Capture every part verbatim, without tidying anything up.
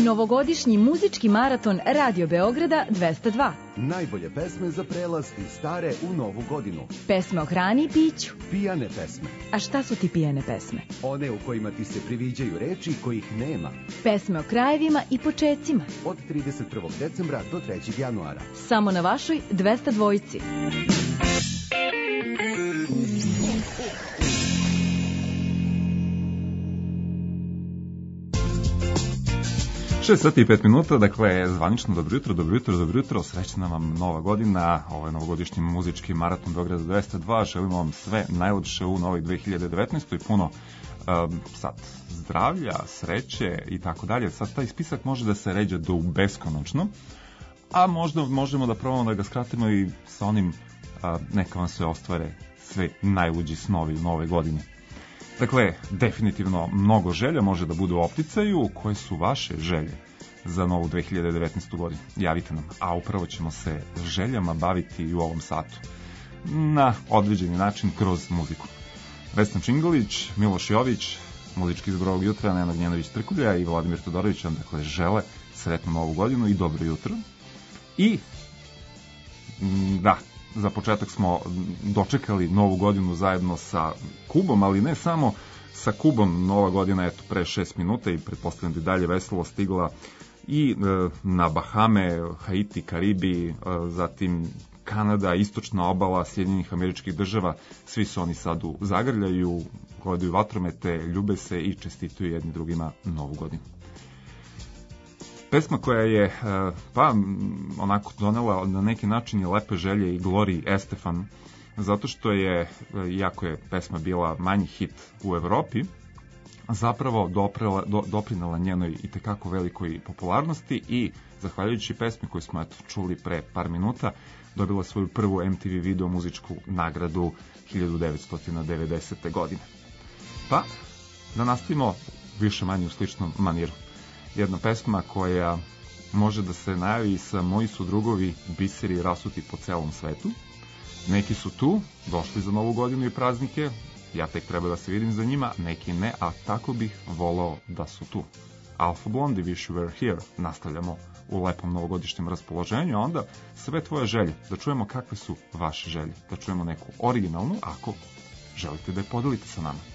Novogodišnji muzički maraton Radio Beograda dvesta dva. Najbolje pesme za prelaz iz stare u novu godinu. Pesme o hrani i piću. Pijane pesme. A šta su ti pijane pesme? One u kojima ti se priviđaju reči kojih nema. Pesme o krajevima i počecima. Od trideset prvog decembra do trećeg januara. Samo na vašoj dvesta dvojici. šest sati i pet minuta, dakle, zvanično dobro jutro, dobro jutro, dobro jutro, srećna vam nova godina, ovo je novogodišnji muzički maraton Beograda dvesta dva, želimo vam sve najlepše u novoj dve hiljade devetnaestoj, puno um, sad zdravlja, sreće i tako dalje. Sad taj spisak može da se ređe do beskonačno, a možda možemo da probamo da ga skratimo i sa onim uh, neka vam se ostvare sve najluđi snovi u nove godine. Dakle, definitivno mnogo želja može da bude u opticaju. Koje su vaše želje za novu dve hiljade devetnaestu godinu? Javite nam, a upravo ćemo se željama baviti i u ovom satu. Na određeni način kroz muziku. Vesna Čingalić, Miloš Jović, muzički izbor ovog jutra, Nenad Njenović-Trkulja i Vladimir Todorović vam dakle žele sretnu novu godinu i dobro jutro. I, da, za početak smo dočekali novu godinu zajedno sa Kubom, ali ne samo sa Kubom. Nova godina, eto, pre šest minuta i pretpostavljam da je dalje veselo stigla i e, na Bahame, Haiti, Karibi, e, zatim Kanada, istočna obala Sjedinjenih Američkih Država. Svi su oni sad u zagrljaju, gledaju vatromete, ljube se i čestituju jedni drugima novu godinu. Pesma koja je, pa, onako donela na neki način je lepe želje i Gloriji Estefan, zato što je, iako je pesma bila manji hit u Evropi, zapravo doprela, do, doprinela njenoj itekako velikoj popularnosti i, zahvaljujući pesmi koju smo eto, čuli pre par minuta, dobila svoju prvu M T V video muzičku nagradu hiljadu devetsto devedesete. godine. Pa, da nastavimo više manje u sličnom maniru. Jedna pesma koja može da se najavi sa Moji su drugovi biseri rasuti po celom svetu. Neki su tu, došli za novu godinu i praznike, ja tek treba da se vidim za njima, neki ne, a tako bih volao da su tu. Alpha Blondy, Wish You Were Here, nastavljamo u lepom novogodišnjem raspoloženju, a onda sve tvoje želje, da čujemo kakve su vaše želje, da čujemo neku originalnu, ako želite da je podelite sa nama.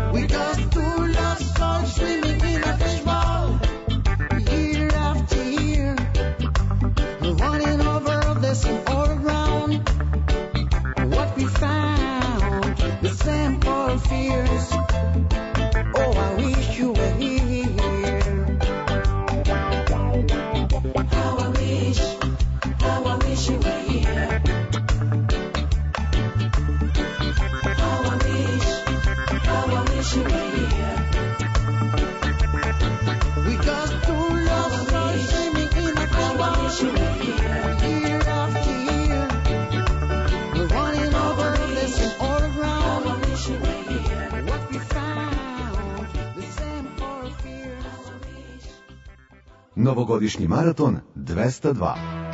Novogodišnji maraton dvesta dva.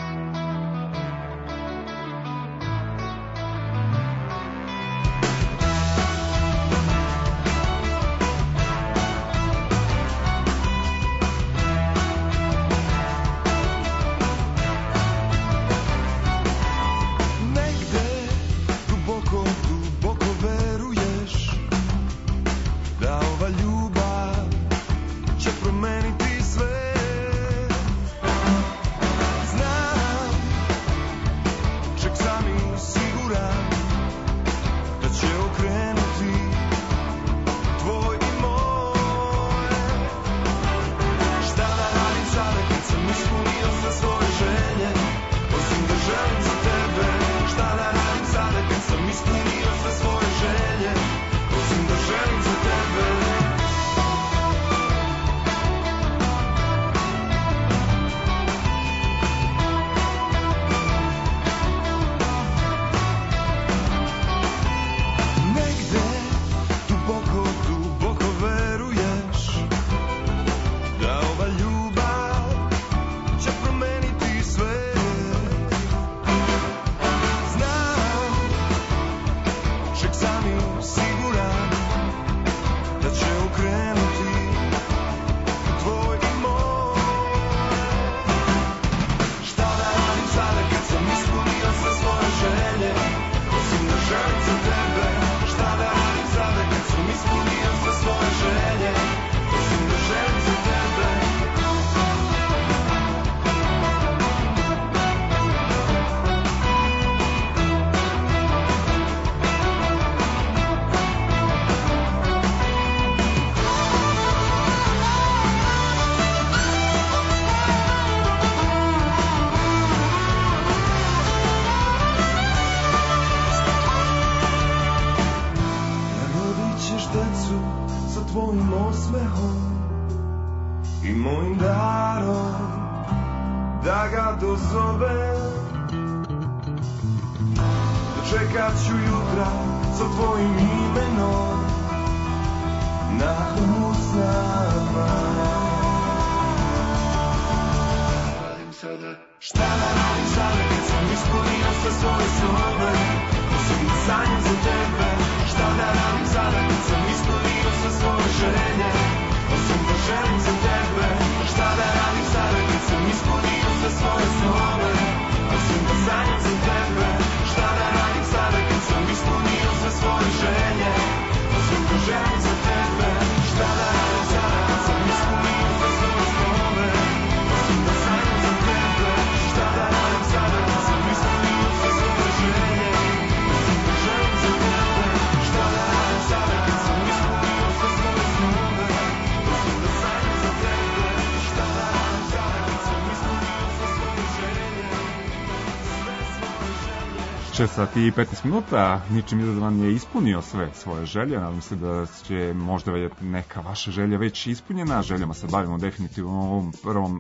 šest sati i petnaest minuta, ničim izazvan je ispunio sve svoje želje. Nadam se da će možda neka vaša želja već ispunjena. Željama se bavimo definitivno u ovom prvom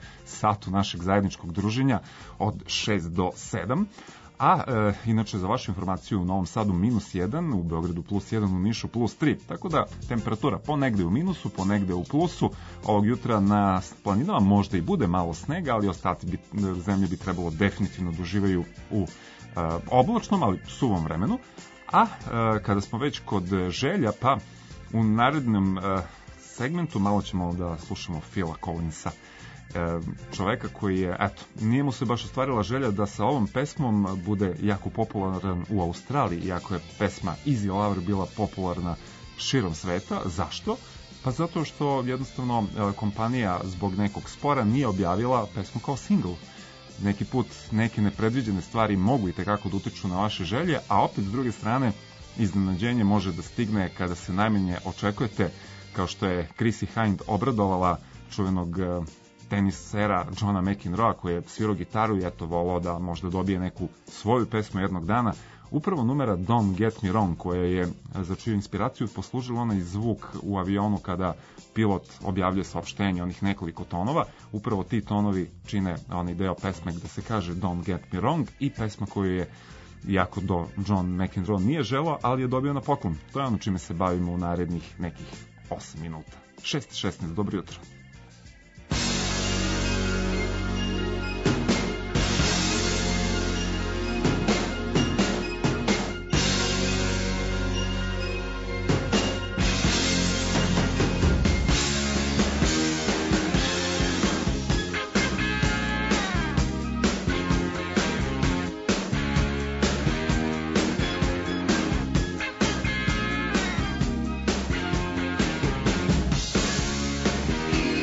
satu našeg zajedničkog druženja od šest do sedam. A e, inače za vašu informaciju u Novom Sadu minus jedan, u Beogradu plus jedan, u Nišu plus tri. Tako da temperatura ponegde u minusu, ponegde u plusu. Ovog jutra na planinama možda i bude malo snega, ali ostati bi, zemlje bi trebalo definitivno doživaju u e, oblačnom, ali suvom vremenu. A e, kada smo već kod želja, pa u narednom e, segmentu malo ćemo da slušamo Phila Collinsa. Čoveka koji je, eto, nije mu se baš ostvarila želja da sa ovom pesmom bude jako popularan u Australiji, iako je pesma Easy Lover bila popularna širom sveta. Zašto? Pa zato što jednostavno kompanija zbog nekog spora nije objavila pesmu kao single. Neki put neke nepredviđene stvari mogu i tekako da utiču na vaše želje, a opet s druge strane iznenađenje može da stigne kada se najmanje očekujete, kao što je Chrissie Hynde obradovala čuvenog tenisera Johna McEnroea koji je svirao gitaru i eto volao da možda dobije neku svoju pesmu jednog dana. Upravo numera Don't Get Me Wrong, koja je za čiju inspiraciju poslužila onaj zvuk u avionu kada pilot objavljuje saopštenje, onih nekoliko tonova, upravo ti tonovi čine onaj deo pesme gde se kaže Don't Get Me Wrong i pesma koju je, iako do John McEnroe nije želeo, ali je dobio na poklon. To je ono čime se bavimo u narednih nekih osam minuta. šest šesnaest, dobro jutro. Thank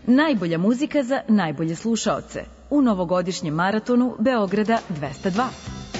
Najbolja muzika za najbolje slušaoce u novogodišnjem maratonu Beograda dvesta dva.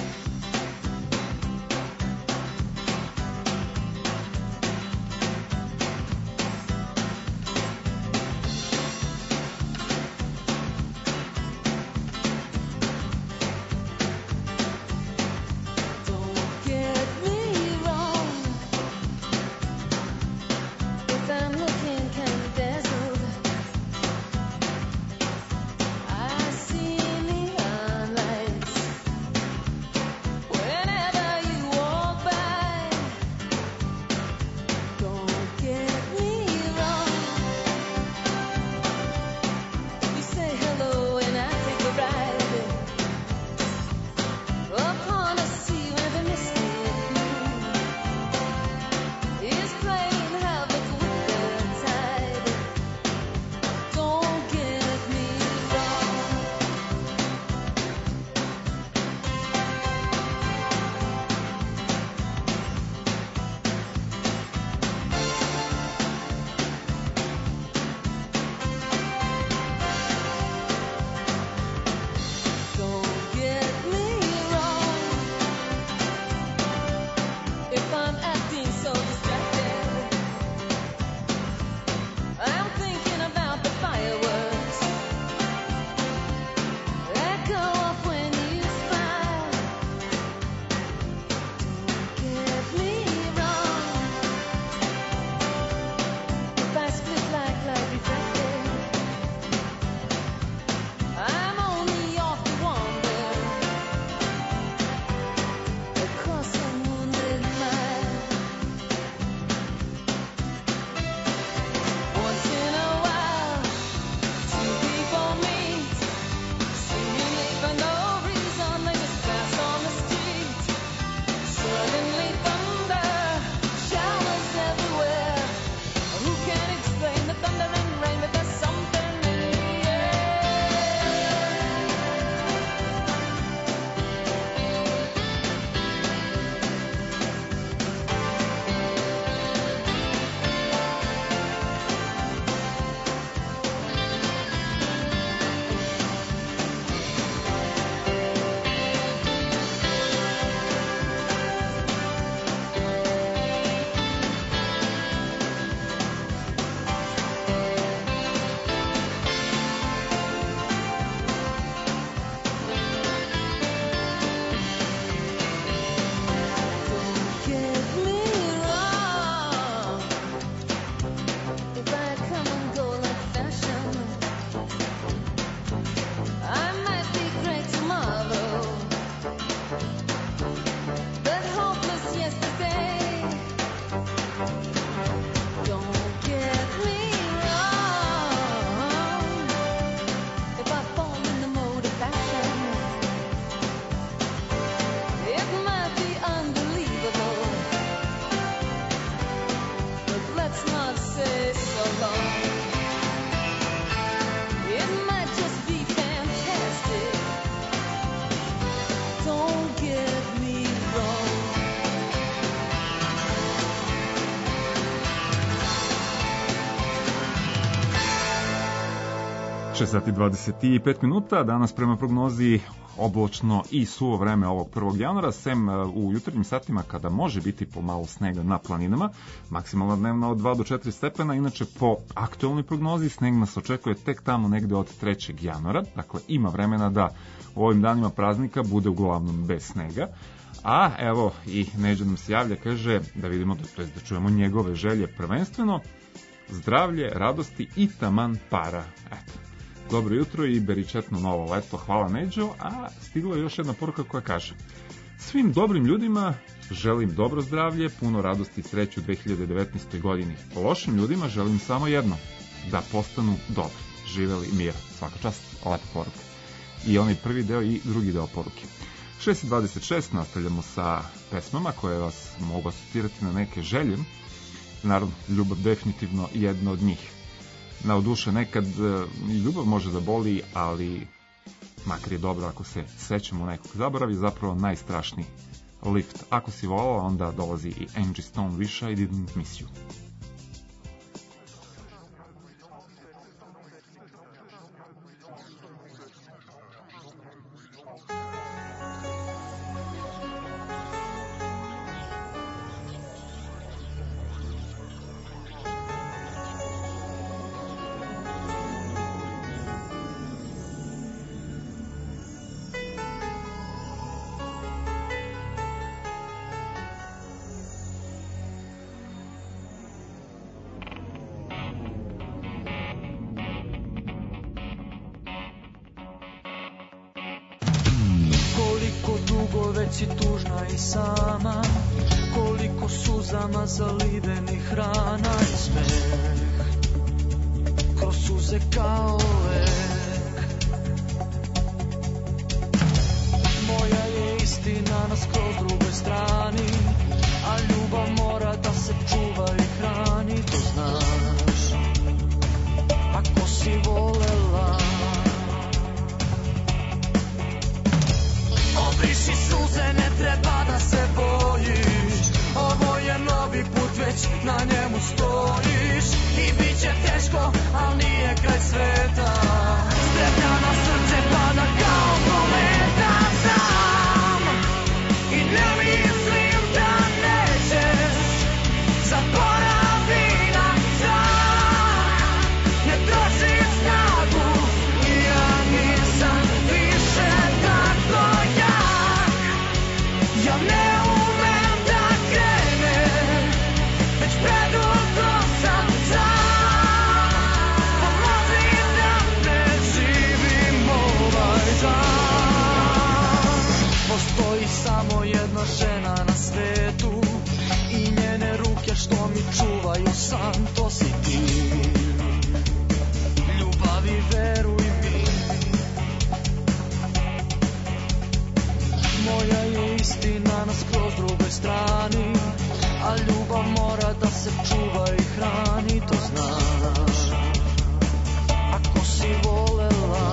šest sati i dvadeset pet minuta, danas prema prognozi oblačno i suvo vreme ovog prvog januara, sem u jutarnjim satima kada može biti pomalo snega na planinama, maksimalna dnevna od dva do četiri stepena, inače po aktualnoj prognozi sneg nas očekuje tek tamo negde od trećeg januara, dakle ima vremena da u ovim danima praznika bude uglavnom bez snega. A evo i Neđa nam se javlja, kaže da vidimo, to jest da čujemo njegove želje prvenstveno, zdravlje, radosti i taman para. Eto. Dobro jutro i beričetno novo leto, hvala Neđo, a stigla je još jedna poruka koja kaže: svim dobrim ljudima želim dobro zdravlje, puno radosti i sreću u dve hiljade devetnaestoj godini. Lošim ljudima želim samo jedno, da postanu dobri. Živeli mir. Svaka čast, lepa poruka. I onaj prvi deo i drugi deo poruke. šest dvadeset šest nastavljamo sa pesmama koje vas mogu asocitirati na neke želje. Naravno, ljubav definitivno jedna od njih. Na duše nekad i ljubav može da boli, ali makar je dobro ako se sećamo nekog zaboravi, zapravo najstrašniji lift. Ako si volala, onda dolazi i Angie Stone, Wish I Didn't Miss You. si tužna i sama, koliko suzama zalivenih rana i smeh kroz suze kao lek. Moja je istina na skroz drugoj strani, a ljubav mora da se čuva i hrani, to znaš, ako si volela. Obriši suze, ne treba da se bojiš, ovo je novi put, već na njemu stojiš. I bit će teško, al nije kraj sveta, strepljano srce pada kao kometa. Sam i ne mislim da nećeš, zaboravi na sam, ne troši snagu i ja nisam više tako jak. Ja ne umem da krenem, već predugo sam sam, pomozi da ne živim ovaj dan. Postoji samo jedna žena na svetu i njene ruke što mi čuvaju san, to si ti. Ljubavi, veruj mi, moja je istina na skroz drugoj strani, a ljubav mora da se čuva i hrani, to znaš, ako si volela.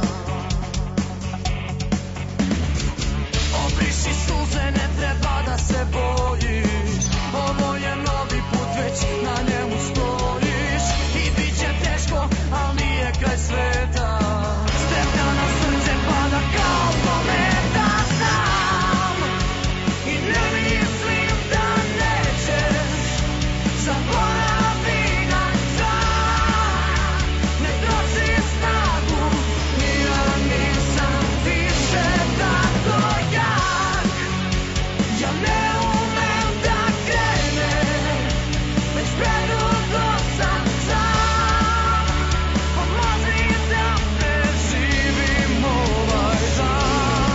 Obriši suze, ne treba da se bojiš, ovo je novi put, već na njemu stojiš. I bit će teško, al nije kraj sveta, strepljano srce pada kao kometa. Sam i ne mislim da nećeš, zaboravi na sam, ne troši snagu i ja nisam više tako jak. Ja ne umem da krenem, već predugo sam sam, pomozi da ne živim ovaj dan.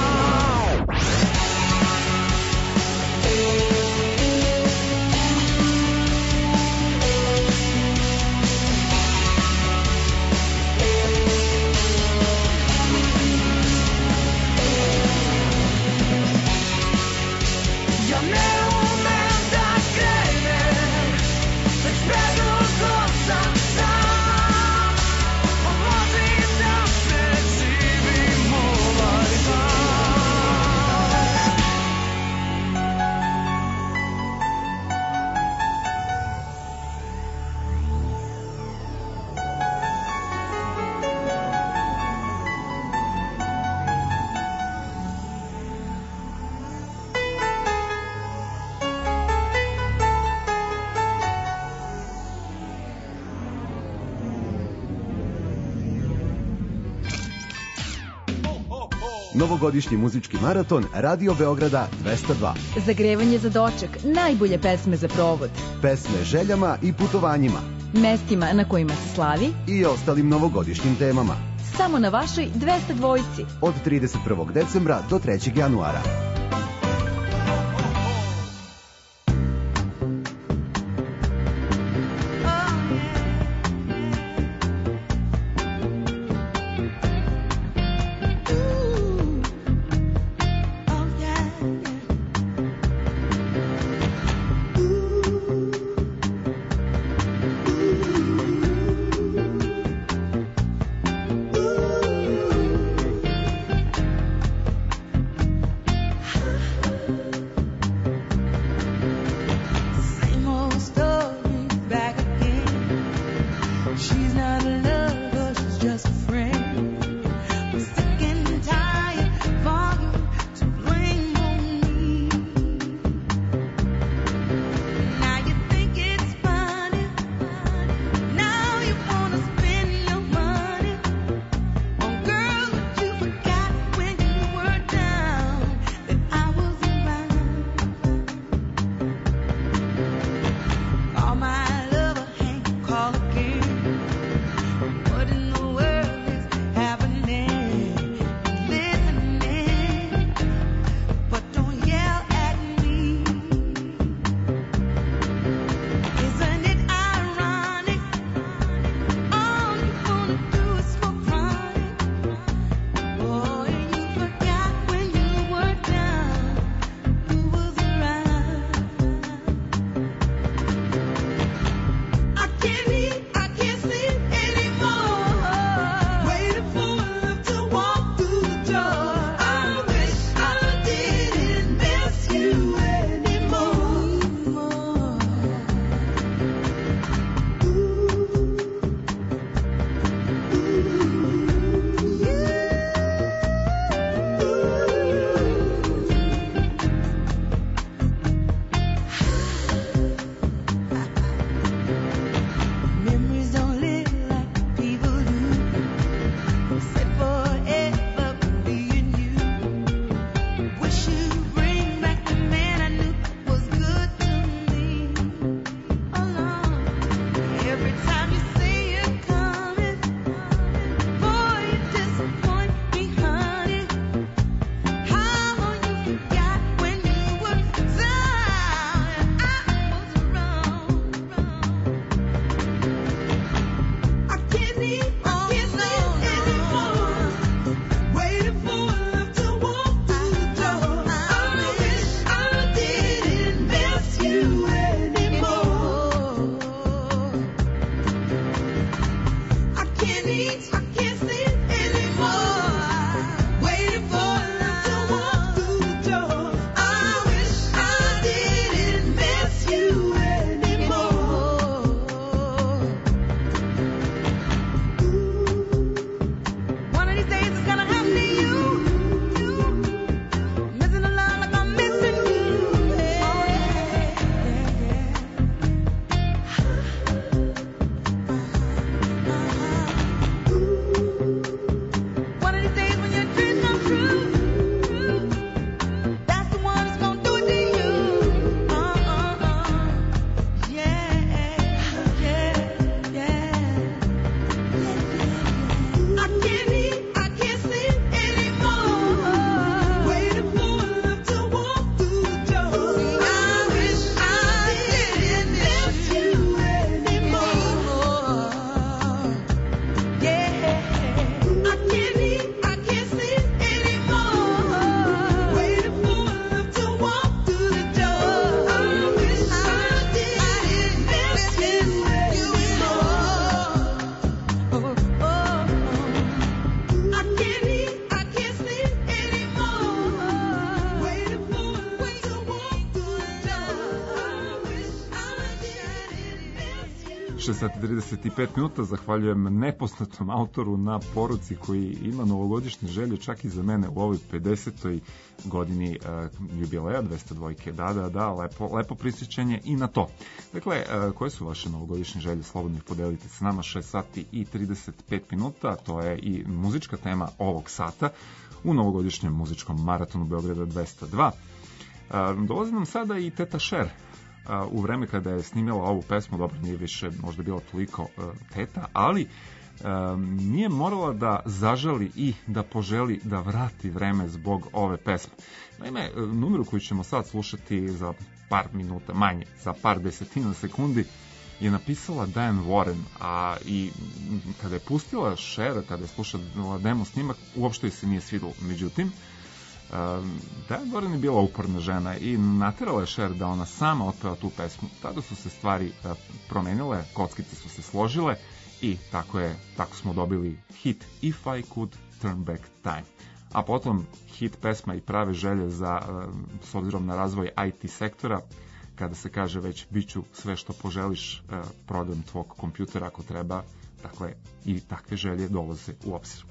Ja ne umem da krenem, već predugo sam sam, pomozi da ne živim ovaj dan. Novogodišnji muzički maraton Radio Beograda dvesta dva. Zagrevanje za doček, najbolje pesme za provod. Pesme željama i putovanjima. Mestima na kojima se slavi I ostalim novogodišnjim temama. samo na vašoj dvesta dvojici. Od trideset prvog decembra do trećeg januara. šest sati trideset pet minuta, zahvaljujem nepoznatom autoru na poruci koji ima novogodišnje želje čak i za mene u ovoj pedesetoj godini uh, jubileja, dvesta dvojke, da, da, da, lepo, lepo prisjećanje i na to. Dakle, uh, koje su vaše novogodišnje želje, slobodno ih podelite sa nama, šest sati i trideset pet minuta, to je i muzička tema ovog sata u novogodišnjem muzičkom maratonu Beograda dvesta dva. Uh, dolazi nam sada i Teta Cher. Uh, u vreme kada je snimila ovu pesmu, dobro, nije više možda bilo toliko uh, teta, ali uh, nije morala da zažali i da poželi da vrati vreme zbog ove pesme. Naime, uh, numeru koju ćemo sad slušati za par minuta, manje, za par desetina sekundi, je napisala Diane Warren, a i kada je pustila Cher, kada je slušala demo snimak, uopšte joj se nije svidelo. Međutim, Diane Warren je bila uporna žena i naterala je Cher da ona sama otpeva tu pesmu. Tada su se stvari promenile, kockice su se složile i tako je, tako smo dobili hit If I Could Turn Back Time. A potom hit pesma i prave želje za, s obzirom na razvoj I T sektora, kada se kaže već biću sve što poželiš, prodam tvog kompjutera ako treba, dakle i takve želje dolaze u obzir.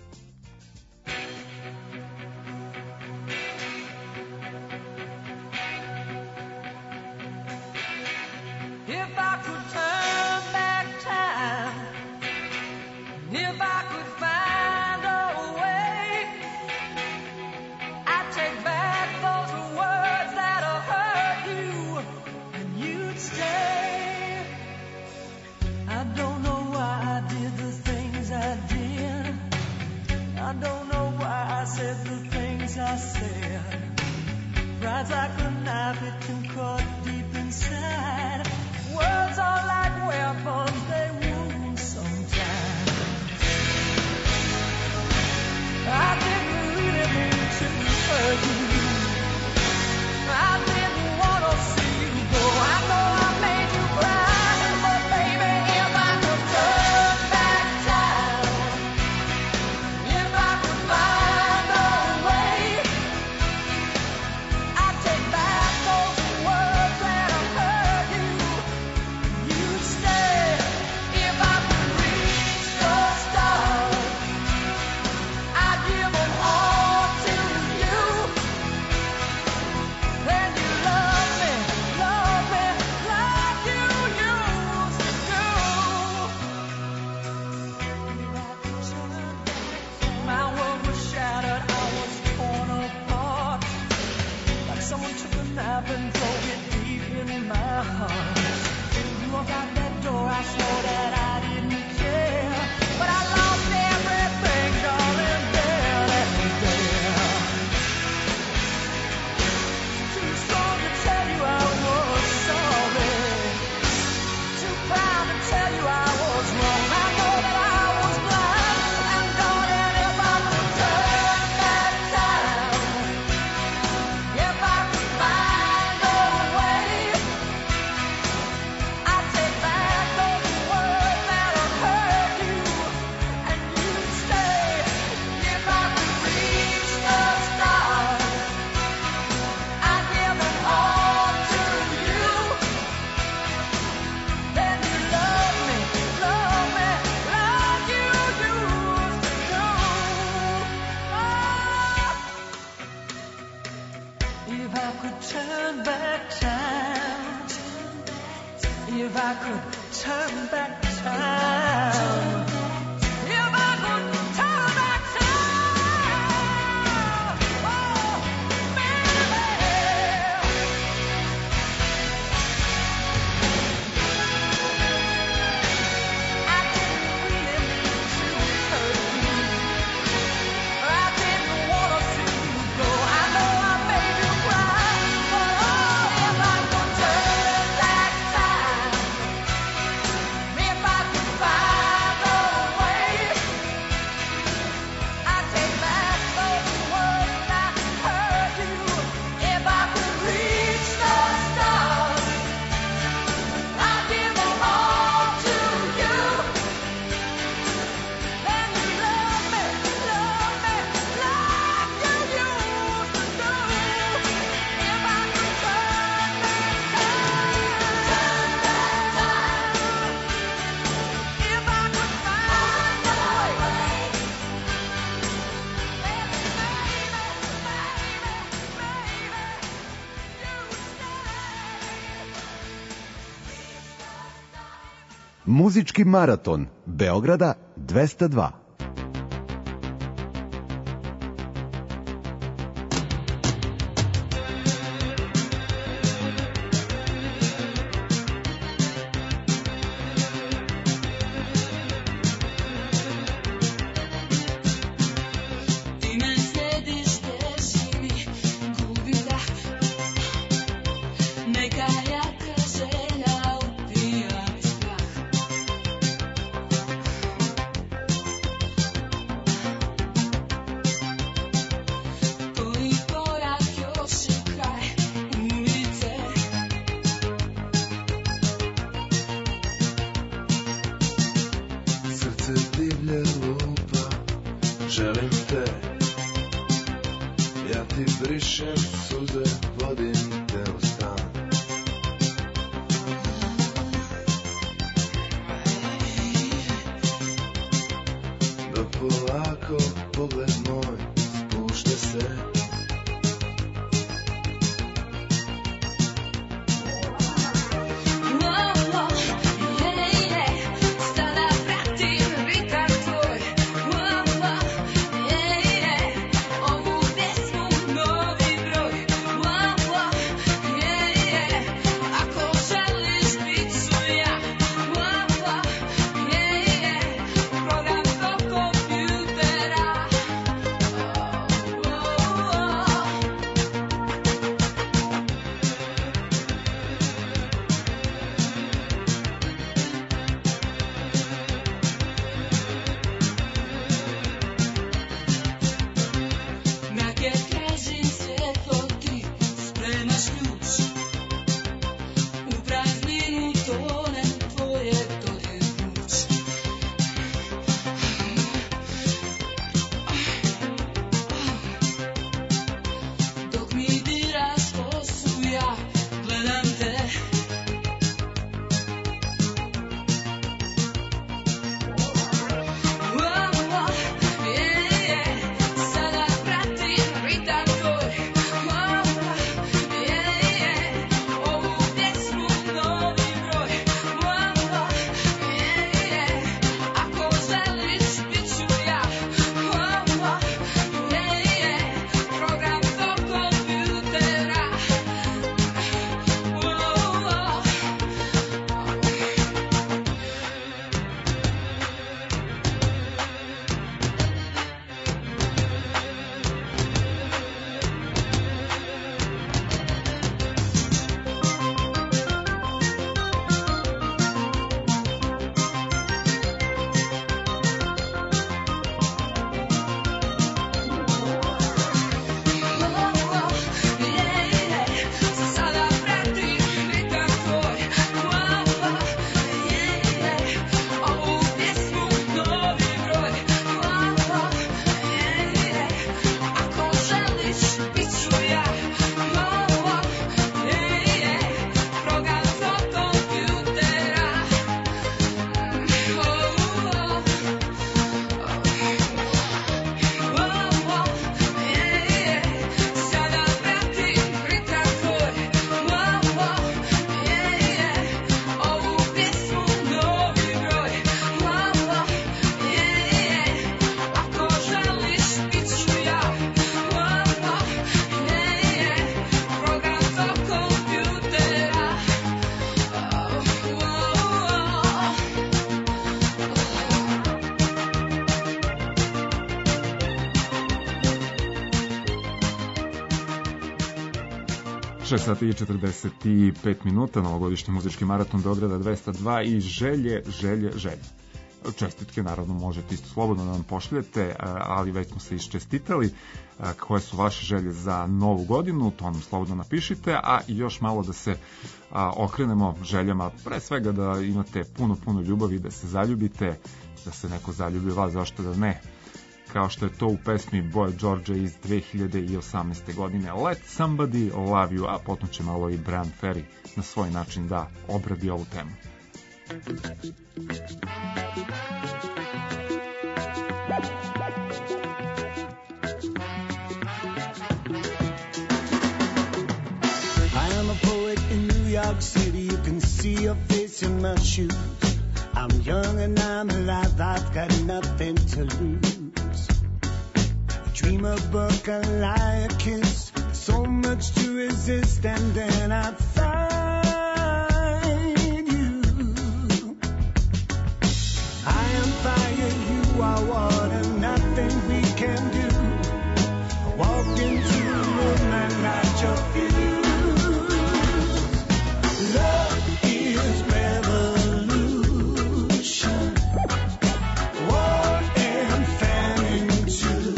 If I could find Muzički maraton Beograda dvesta dva. šest sati i četrdeset pet minuta, novogodišnji muzički maraton Beograda dvesta dva i želje, želje, želje. Čestitke naravno možete isto slobodno da nam pošaljete, ali već smo se iščestitali. Koje su vaše želje za novu godinu, to nam slobodno napišite, a još malo da se okrenemo željama, pre svega da imate puno, puno ljubavi, da se zaljubite, da se neko zaljubi vas, zašto da ne, kao što je to u pesmi Boya Georgea iz dve hiljade osamnaeste. godine Let Somebody Love You, a potom će malo i Bryan Ferry na svoj način da obradi ovu temu. I am a poet in New York City. You can see your face in my shoes. I'm young and I'm alive, I've got nothing to lose. Dream a book, a lie, a kiss, so much to resist, and then I find you. I am fire, you are water, nothing we can do. Walk into the room and light your fuse. Love is revolution, war and famine too.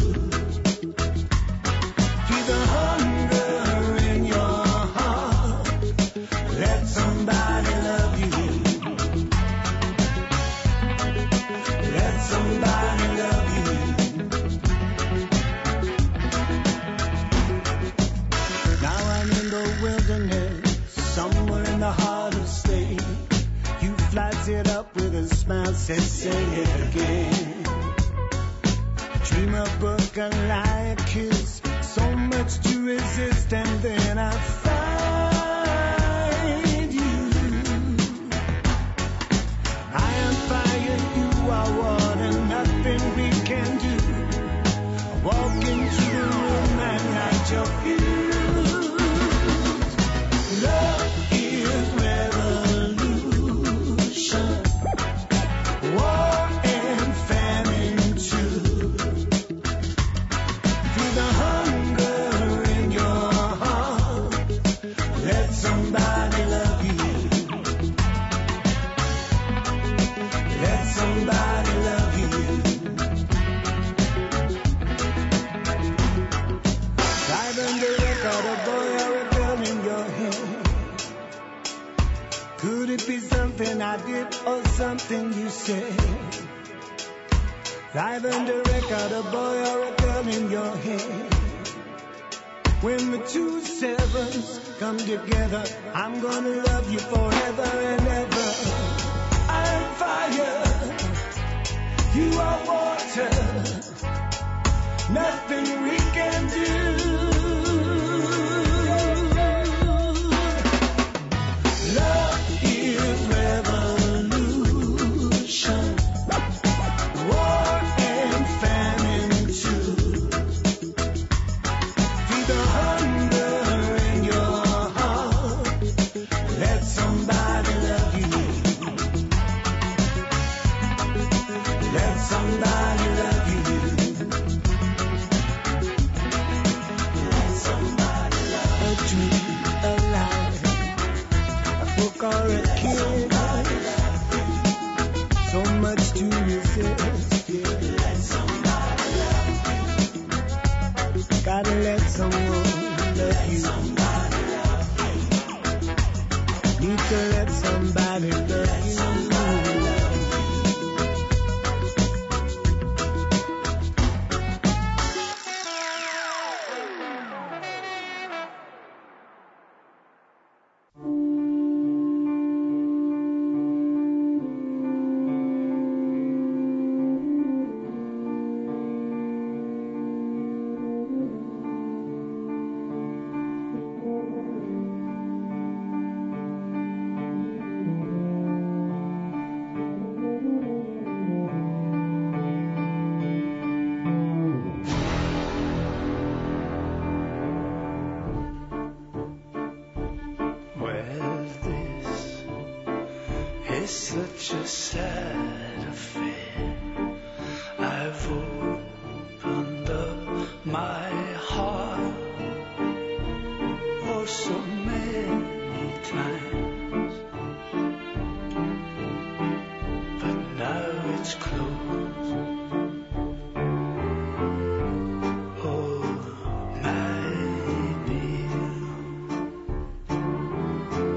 Feel the hunger in your heart. Let somebody love you. Let somebody love you. Now I'm in the wilderness, somewhere in the heart of state. You flies it up with a smile, says say it again. Dream a book, a lie, a kiss, so much to resist, and then I find you. I am fire, you are water, nothing we can do. Walk into the room and light your fuse. Love is revolution, war and famine too. Feel the hunger in your heart. Let somebody love you. Let somebody love you. Dive in the record, a boy or a girl in your hand. Could it be something I did or something you said? Live on the record, a boy or a girl in your hand. When the two sevens come together, I'm gonna love you forever and ever. I'm fire, you are water, nothing we can do. Love is revolution, war and famine too. Feel the hunger in your heart. Let somebody love you. Let somebody love you. Let somebody love you. A dream, a lie, a book or a kid. So much to resist, yeah. Let somebody love you. Gotta let someone love you. Somebody love you. Need to let somebody love you. Somebody love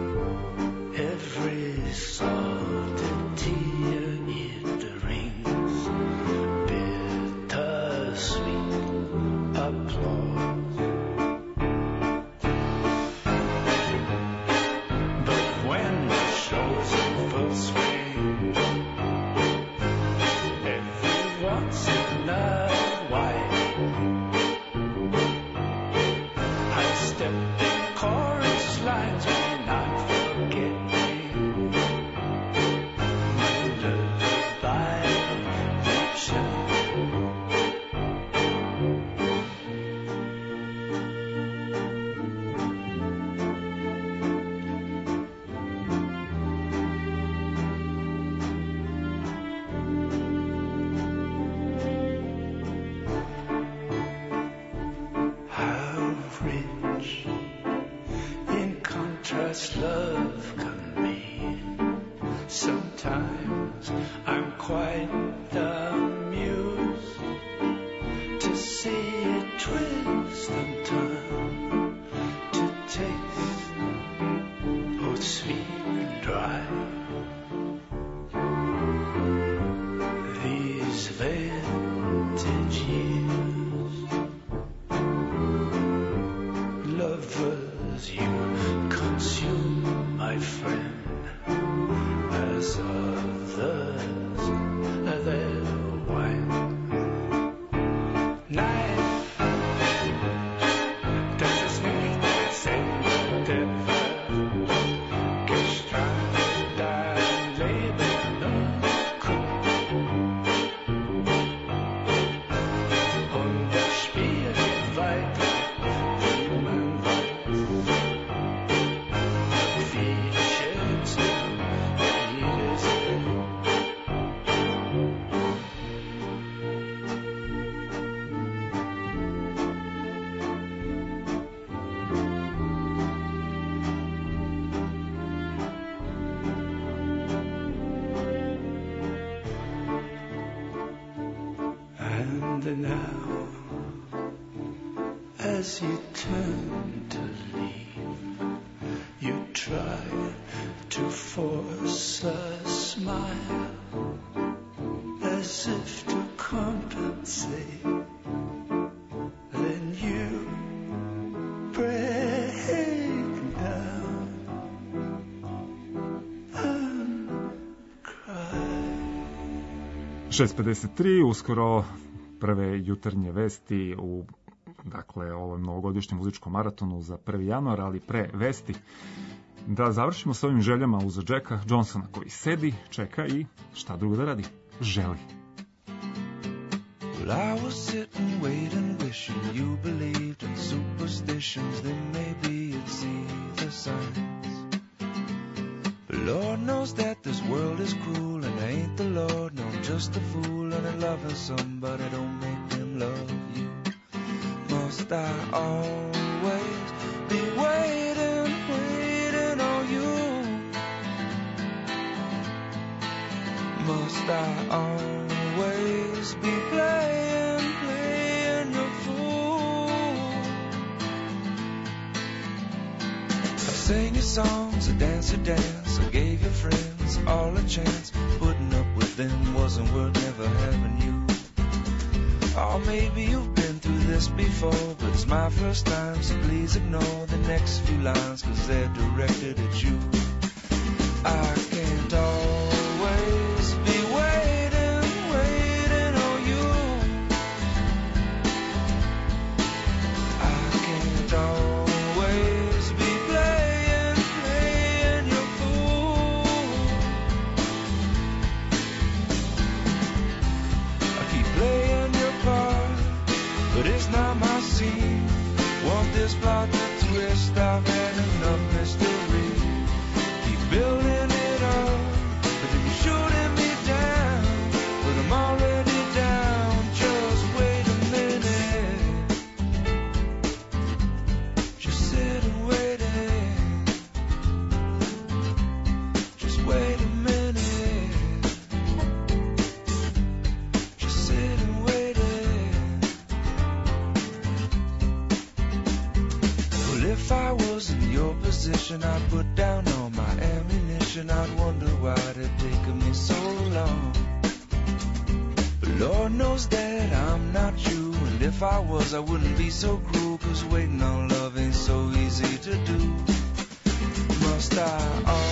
Every salted tear, it rings love can be. Sometimes I'm quite amused to see it twist and turn, to taste both sweet and dry. These vintage years, lovers, you consume, my friend, as others their wine. Night does es nicht dasselbe gestrahlt dein Leben noch und das Spiel geht weiter, wie man weiß, viel schönste Wiedersehen. And now, as you turn to leave, you try to force a smile, as if to compensate. Then you break down and cry. šest pedeset tri, uskoro prve jutarnje vesti u dakle ovom novogodišnjem muzičkom maratonu za prvi januar, ali pre vesti da završimo s ovim željama uz Jacka Johnsona koji sedi, čeka i šta drugo da radi? Želi. Well, I was sitting, waiting, wishing you believed in superstitions, then maybe you'd see the signs. But Lord knows that this world is cruel, and I ain't the Lord, no, I'm just a fool, and I'm loving somebody, don't make them love you. Must I always be waiting, waiting on you? Must I always be playing, playing the fool? I sang your songs, I danced your dance, I gave your friends all a chance. Putting up with them wasn't worth never having you. Or maybe you've been through this before, but it's my first time, so please ignore the next few lines, cause they're directed at you. I can't always be waiting, waiting on you. I can't always be playing, playing your fool. I keep playing your part, but it's not my scene. Want this plot to twist, I've had enough mystery. Keep building it up, but then you're shooting me down. But I'm already down, just wait a minute. Just sit and wait it. Just wait a minute. Just sit and wait it. Well, if I was in your position, I'd put down all my ammunition. I'd wonder why it had taken me so long. But Lord knows that I'm not you, and if I was, I wouldn't be so cruel, cause waiting on love ain't so easy to do. Must I